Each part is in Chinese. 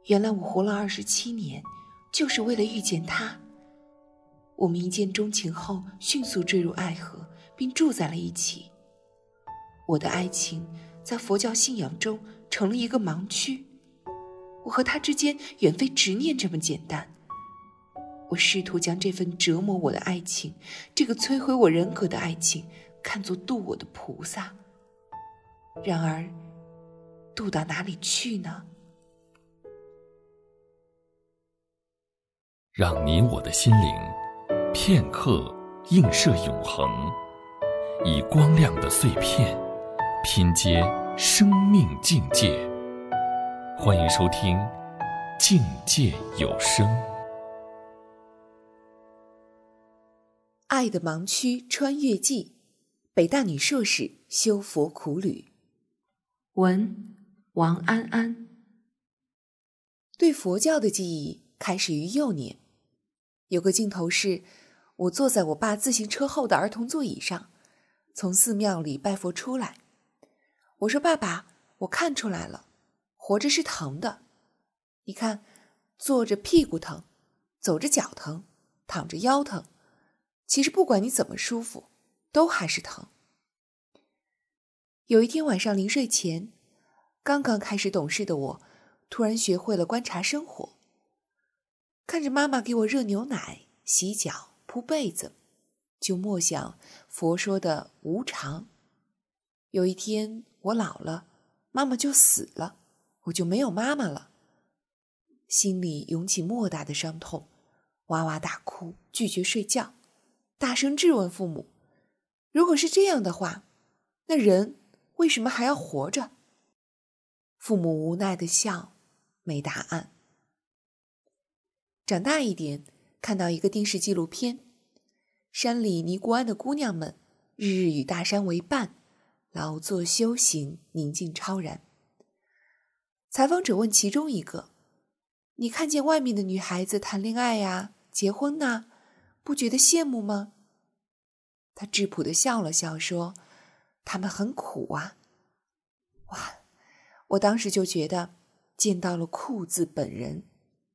原来我活了27年，就是为了遇见他。我们一见钟情后，迅速坠入爱河，并住在了一起。我的爱情在佛教信仰中成了一个盲区，我和他之间远非执念这么简单。我试图将这份折磨我的爱情，这个摧毁我人格的爱情，看作渡我的菩萨。然而，渡到哪里去呢？ 让你我的心灵片刻映射永恒，以光亮的碎片拼接生命境界。欢迎收听境界有声。 爱的盲区穿越记，北大女硕士修佛苦旅。文：王安安。对佛教的记忆开始于幼年。有个镜头是，我坐在我爸自行车后的儿童座椅上，从寺庙里拜佛出来。我说：“爸爸，我看出来了，活着是疼的。你看，坐着屁股疼，走着脚疼，躺着腰疼。其实不管你怎么舒服，都还是疼。”有一天晚上临睡前，刚刚开始懂事的我，突然学会了观察生活。看着妈妈给我热牛奶、洗脚、铺被子，就默想佛说的无常。有一天我老了，妈妈就死了，我就没有妈妈了。心里涌起莫大的伤痛，哇哇大哭，拒绝睡觉，大声质问父母：如果是这样的话，那人为什么还要活着？父母无奈地笑，没答案。长大一点，看到一个电视纪录片，山里尼姑庵的姑娘们日日与大山为伴，劳作修行，宁静超然。采访者问其中一个：你看见外面的女孩子谈恋爱呀、结婚呐，不觉得羡慕吗？他质朴地笑了笑说：她们很苦啊。哇，我当时就觉得见到了酷字本人。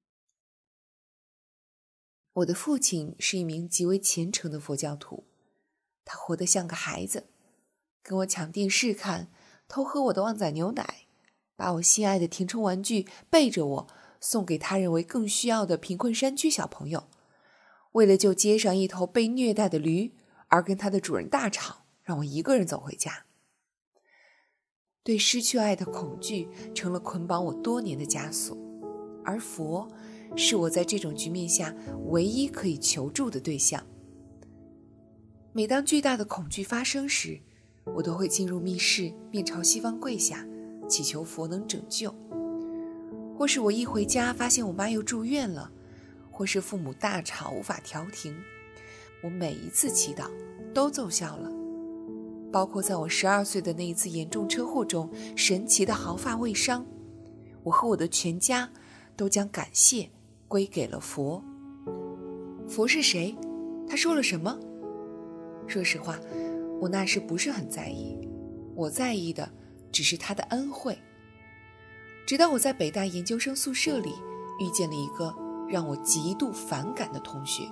我的父亲是一名极为虔诚的佛教徒，他活得像个孩子，跟我抢电视看，偷喝我的旺仔牛奶，把我心爱的填充玩具背着我送给他认为更需要的贫困山区小朋友，为了救街上一头被虐待的驴而跟他的主人大吵，让我一个人走回家。对失去爱的恐惧成了捆绑我多年的枷锁，而佛是我在这种局面下唯一可以求助的对象。每当巨大的恐惧发生时，我都会进入密室，面朝西方跪下，祈求佛能拯救。或是我一回家发现我妈又住院了，或是父母大吵无法调停，我每一次祈祷都奏效了。包括在我12岁的那一次严重车祸中神奇的毫发未伤，我和我的全家都将感谢归给了佛。佛是谁？他说了什么？说实话，我那时不是很在意，我在意的只是他的恩惠。直到我在北大研究生宿舍里遇见了一个让我极度反感的同学。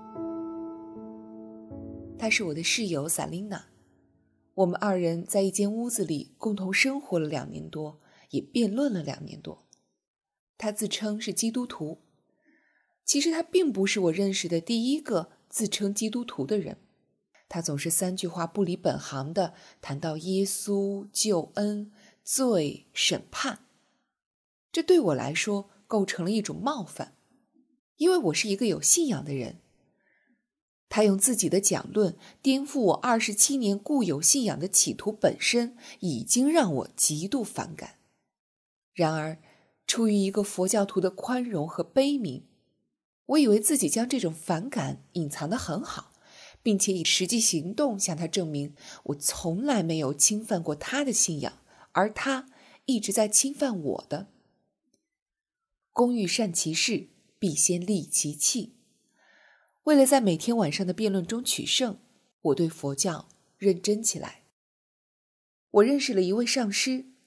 她是我的室友萨琳娜，我们2人在一间屋子里共同生活了2年多，也辩论了2年多。她自称是基督徒，其实她并不是我认识的第一个自称基督徒的人。她总是3句话不离本行地谈到耶稣、救恩、罪、审判，这对我来说构成了一种冒犯，因为我是一个有信仰的人。他用自己的讲论颠覆我27年固有信仰的企图本身已经让我极度反感。然而，出于一个佛教徒的宽容和悲悯，我以为自己将这种反感隐藏得很好，并且以实际行动向他证明我从来没有侵犯过他的信仰，而他一直在侵犯我的。工欲善其事，必先利其器。为了在每天晚上的辩论中取胜，我对佛教认真起来。我认识了一位上师，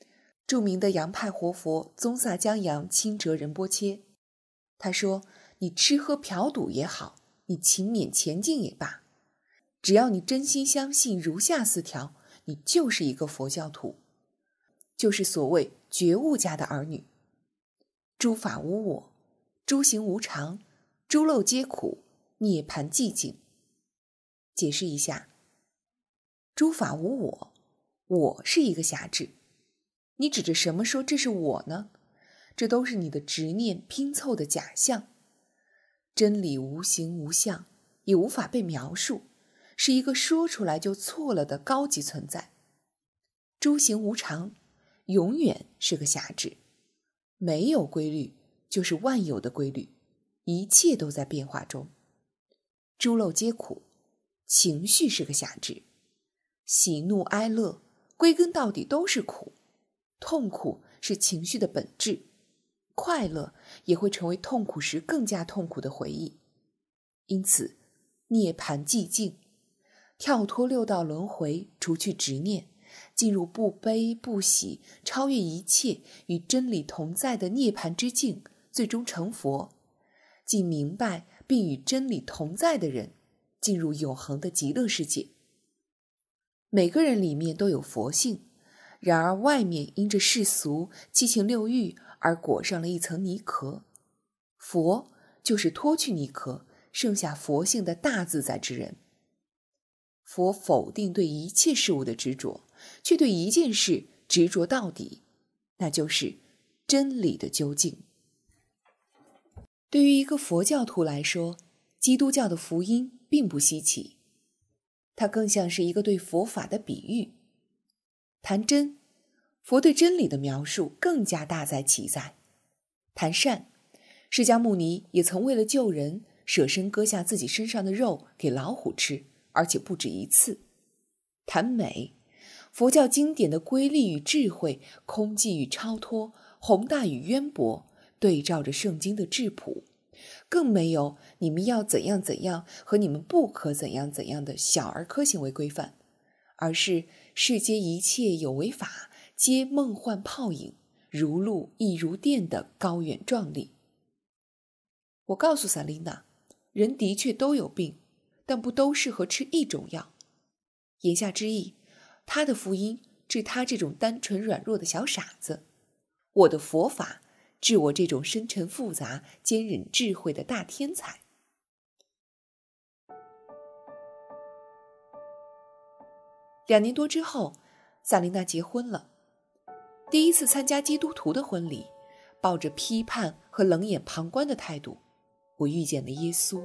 著名的洋派活佛宗萨江扬钦哲仁波切，他说，你吃喝嫖赌也好，你勤勉前进也罢，只要你真心相信如下4条，你就是一个佛教徒，就是所谓觉悟家的儿女。诸法无我，诸行无常，诸漏皆苦，涅槃寂静。解释一下，诸法无我，我是一个辖制。你指着什么说这是我呢？这都是你的执念拼凑的假象。真理无形无相，也无法被描述，是一个说出来就错了的高级存在。诸行无常，永远是个辖制。没有规律，就是万有的规律，一切都在变化中。诸漏皆苦，情绪是个辖制。喜怒哀乐，归根到底都是苦。痛苦是情绪的本质，快乐也会成为痛苦时更加痛苦的回忆。因此，涅槃寂静，跳脱6道轮回，除去执念，进入不悲不喜，超越一切，与真理同在的涅槃之境，最终成佛。即明白并与真理同在的人，进入永恒的极乐世界。每个人里面都有佛性，然而外面因着世俗七情六欲而裹上了一层泥壳。佛就是脱去泥壳，剩下佛性的大自在之人。佛否定对一切事物的执着，却对一件事执着到底，那就是真理的究竟。对于一个佛教徒来说，基督教的福音并不稀奇，它更像是一个对佛法的比喻。谈真，佛对真理的描述更加大哉奇哉。谈善，释迦牟尼也曾为了救人，舍身割下自己身上的肉给老虎吃，而且不止一次。谈美，佛教经典的瑰丽与智慧，空寂与超脱，宏大与渊博，对照着圣经的质朴，更没有你们要怎样怎样和你们不可怎样怎样的小儿科行为规范，而是世间一切有为法皆梦幻泡影，如露亦如电的高远壮丽。我告诉萨琳娜，人的确都有病，但不都适合吃一种药。言下之意，他的福音治他这种单纯软弱的小傻子，我的佛法治我这种深沉复杂、坚忍智慧的大天才。2年多之后，萨琳娜结婚了。第一次参加基督徒的婚礼，抱着批判和冷眼旁观的态度，我遇见了耶稣。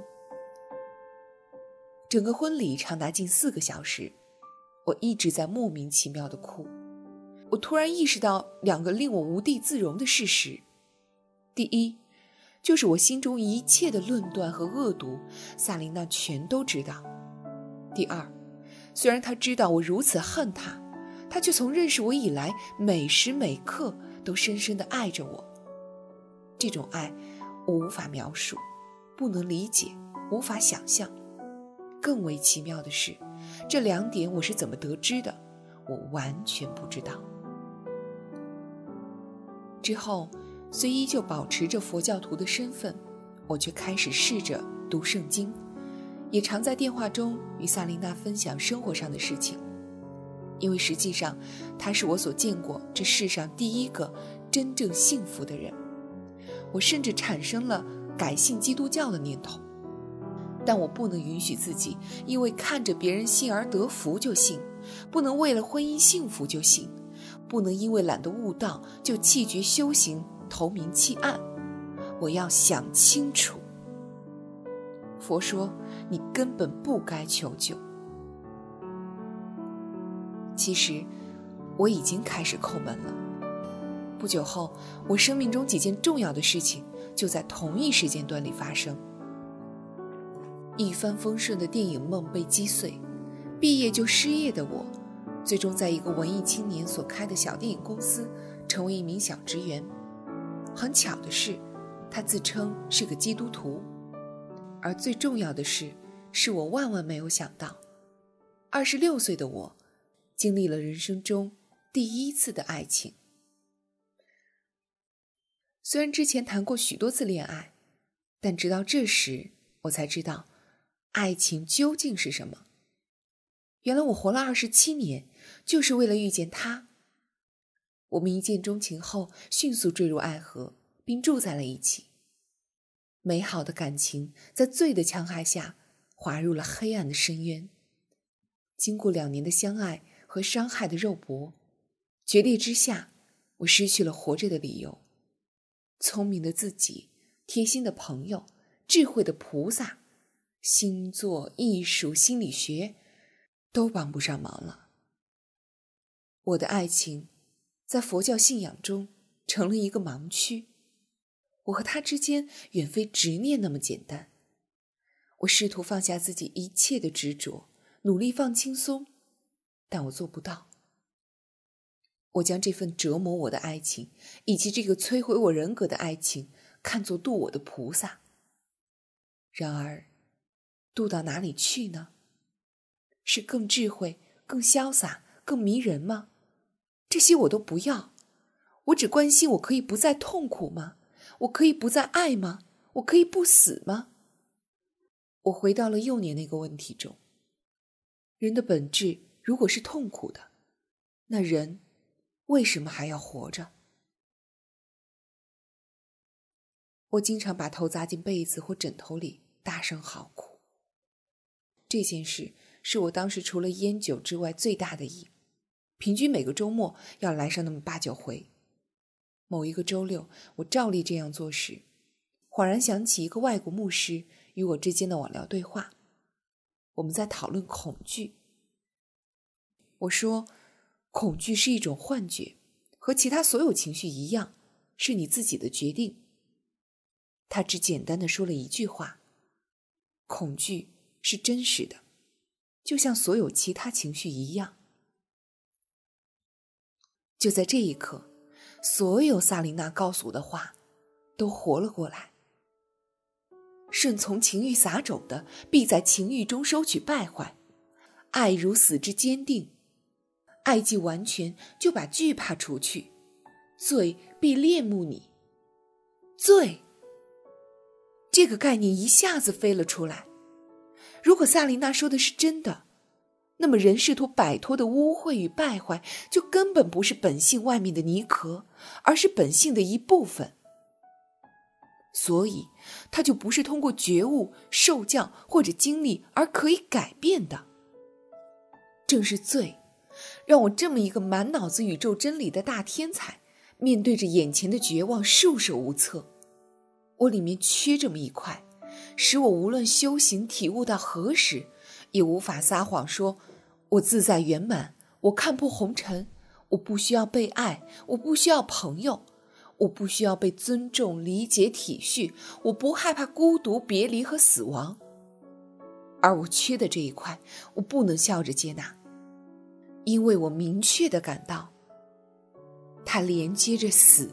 整个婚礼长达近4个小时，我一直在莫名其妙地哭。我突然意识到2个令我无地自容的事实。第一，就是我心中一切的论断和恶毒，萨琳娜全都知道。第二，虽然她知道我如此恨她，她却从认识我以来，每时每刻都深深地爱着我。这种爱，我无法描述，不能理解，无法想象。更为奇妙的是，这2点我是怎么得知的，我完全不知道。之后，虽依旧保持着佛教徒的身份，我却开始试着读圣经，也常在电话中与萨琳娜分享生活上的事情。因为实际上，她是我所见过这世上第一个真正幸福的人。我甚至产生了改信基督教的念头。但我不能允许自己因为看着别人信而得福就信，不能为了婚姻幸福就信，不能因为懒得悟道就弃绝修行，投明弃暗。我要想清楚。佛说，你根本不该求救。其实我已经开始叩门了。不久后，我生命中几件重要的事情就在同一时间段里发生。一帆风顺的电影梦被击碎，毕业就失业的我，最终在一个文艺青年所开的小电影公司成为一名小职员。很巧的是，他自称是个基督徒。而最重要的是我万万没有想到，26岁的我经历了人生中第一次的爱情。 虽然之前谈过许多次恋爱，但直到这时我才知道爱情究竟是什么。原来我活了27年，就是为了遇见他。我们一见钟情后迅速坠入爱河，并住在了一起。美好的感情在罪的戕害下滑入了黑暗的深渊。经过2年的相爱和伤害的肉搏，决裂之下，我失去了活着的理由。聪明的自己，贴心的朋友，智慧的菩萨，星座、艺术、心理学都帮不上忙了。我的爱情在佛教信仰中成了一个盲区，我和他之间远非执念那么简单。我试图放下自己一切的执着，努力放轻松，但我做不到。我将这份折磨我的爱情，以及这个摧毁我人格的爱情，看作渡我的菩萨。然而，渡到哪里去呢？是更智慧、更潇洒、更迷人吗？这些我都不要。我只关心我可以不再痛苦吗？我可以不再爱吗？我可以不死吗？我回到了幼年那个问题中。人的本质如果是痛苦的，那人为什么还要活着？我经常把头扎进被子或枕头里，大声嚎哭。这件事是我当时除了烟酒之外最大的瘾，平均每个周末要来上那么8、9回。某一个周六，我照例这样做时，恍然想起一个外国牧师与我之间的网聊对话。我们在讨论恐惧。我说，恐惧是一种幻觉，和其他所有情绪一样，是你自己的决定。他只简单地说了一句话：恐惧是真实的，就像所有其他情绪一样。就在这一刻，所有萨琳娜告诉我的话都活了过来。顺从情欲撒种的，必在情欲中收取败坏。爱如死之坚定，爱既完全，就把惧怕除去。罪必恋慕你。罪，这个概念一下子飞了出来。如果萨琳娜说的是真的，那么人试图摆脱的污秽与败坏，就根本不是本性外面的泥壳，而是本性的一部分。所以，它就不是通过觉悟、受教或者经历而可以改变的。正是罪，让我这么一个满脑子宇宙真理的大天才，面对着眼前的绝望束手无策。我里面缺这么一块，使我无论修行体悟到何时，也无法撒谎说我自在圆满，我看破红尘，我不需要被爱，我不需要朋友，我不需要被尊重、理解、体恤，我不害怕孤独、别离和死亡。而我缺的这一块，我不能笑着接纳，因为我明确地感到，它连接着死。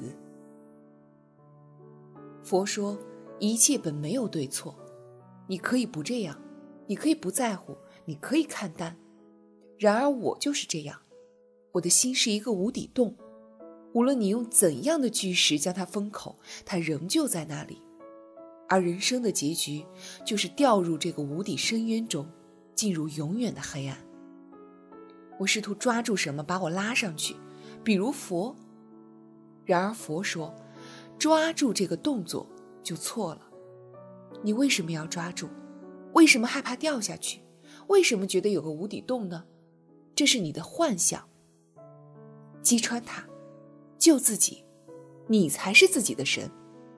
佛说，一切本没有对错，你可以不这样，你可以不在乎，你可以看淡。然而我就是这样，我的心是一个无底洞，无论你用怎样的巨石将它封口，它仍旧在那里。而人生的结局，就是掉入这个无底深渊中，进入永远的黑暗。我试图抓住什么把我拉上去，比如佛。然而佛说，抓住这个动作就错了。你为什么要抓住？为什么害怕掉下去？为什么觉得有个无底洞呢？这是你的幻想。击穿它，救自己，你才是自己的神。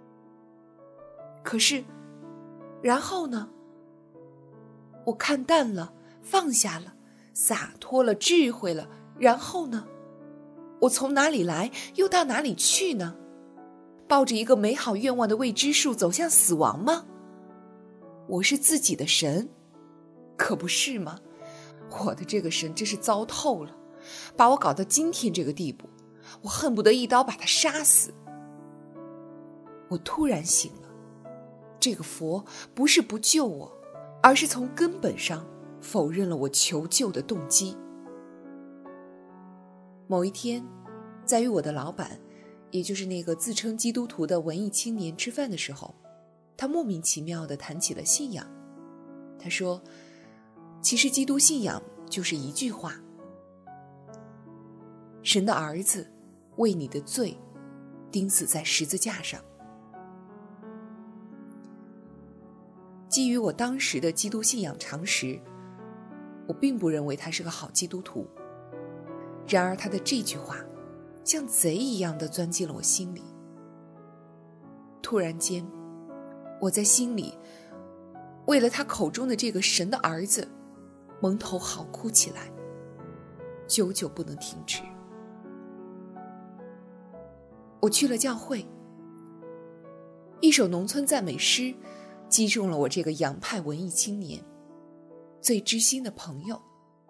可是，然后呢？我看淡了，放下了，洒脱了，智慧了，然后呢？我从哪里来，又到哪里去呢？抱着一个美好愿望的未知数走向死亡吗？我是自己的神，可不是吗？我的这个神真是糟透了，把我搞到今天这个地步，我恨不得一刀把他杀死。我突然醒了，这个佛不是不救我，而是从根本上否认了我求救的动机。某一天，在与我的老板也就是那个自称基督徒的文艺青年吃饭的时候，他莫名其妙地谈起了信仰。他说，其实基督信仰就是一句话：神的儿子为你的罪钉死在十字架上。基于我当时的基督信仰常识，我并不认为他是个好基督徒。然而他的这句话像贼一样地钻进了我心里。突然间，我在心里为了他口中的这个神的儿子蒙头嚎哭起来，久久不能停止。我去了教会，一首农村赞美诗击中了我这个洋派文艺青年最知心的朋友。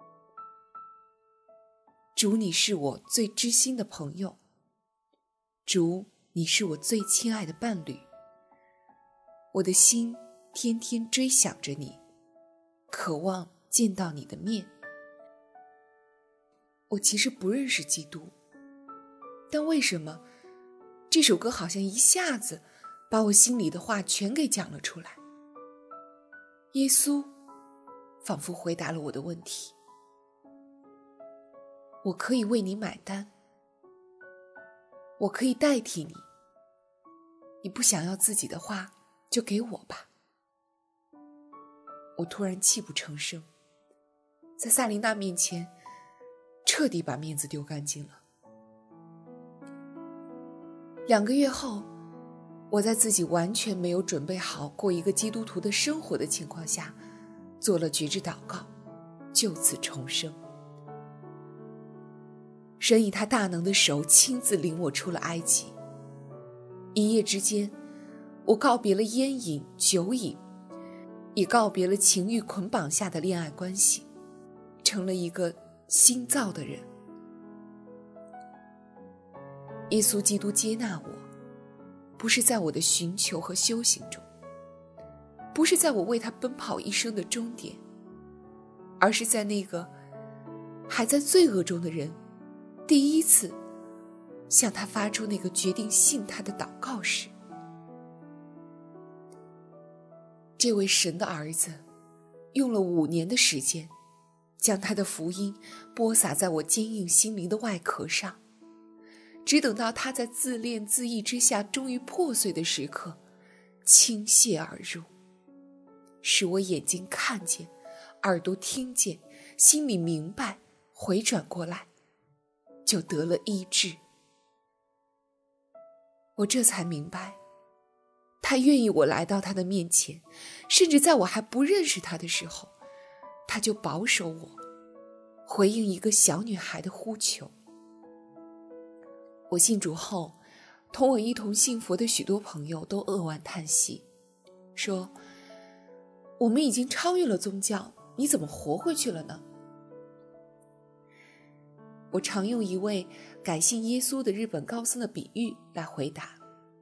主，你是我最知心的朋友，主，你是我最亲爱的伴侣，我的心天天追想着你，渴望见到你的面。我其实不认识基督，但为什么这首歌好像一下子把我心里的话全给讲了出来？耶稣仿佛回答了我的问题。我可以为你买单，我可以代替你，你不想要自己的话就给我吧。我突然泣不成声，在萨琳娜面前彻底把面子丢干净了。2个月后，我在自己完全没有准备好过一个基督徒的生活的情况下，做了觉知祷告，就此重生。神以他大能的手亲自领我出了埃及。一夜之间，我告别了烟瘾、酒瘾，也告别了情欲捆绑下的恋爱关系，成了一个新造的人。耶稣基督接纳我，不是在我的寻求和修行中，不是在我为他奔跑一生的终点，而是在那个还在罪恶中的人第一次向他发出那个决定信他的祷告时。这位神的儿子用了5年的时间，将他的福音播撒在我坚硬心灵的外壳上，只等到他在自恋自义之下终于破碎的时刻倾泻而入，使我眼睛看见，耳朵听见，心里明白，回转过来就得了医治。我这才明白，他愿意我来到他的面前，甚至在我还不认识他的时候，他就保守我，回应一个小女孩的呼求。我信主后，同我一同信佛的许多朋友都扼腕叹息，说我们已经超越了宗教，你怎么活回去了呢？我常用一位改信耶稣的日本高僧的比喻来回答：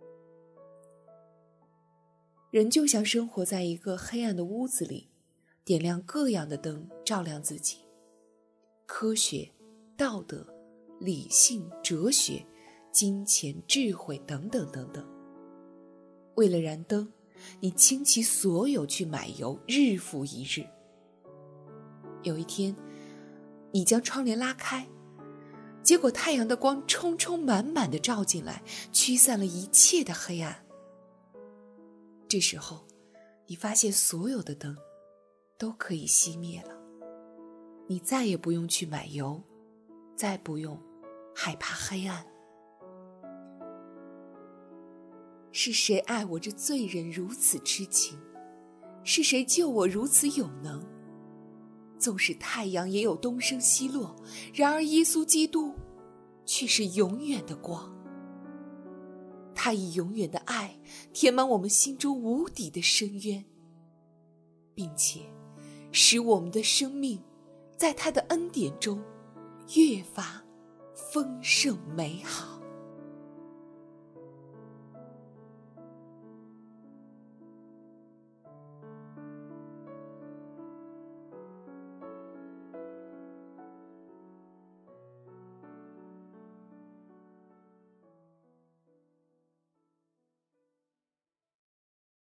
人就像生活在一个黑暗的屋子里，点亮各样的灯照亮自己，科学、道德、理性、哲学、金钱、智慧等等等等。为了燃灯，你倾其所有去买油，日复一日。有一天，你将窗帘拉开，结果太阳的光充充满满地照进来，驱散了一切的黑暗。这时候，你发现所有的灯都可以熄灭了，你再也不用去买油，再不用害怕黑暗。是谁爱我这罪人如此痴情？是谁救我如此有能？纵使太阳也有东升西落，然而耶稣基督却是永远的光。他以永远的爱填满我们心中无底的深渊，并且使我们的生命在他的恩典中越发丰盛美好。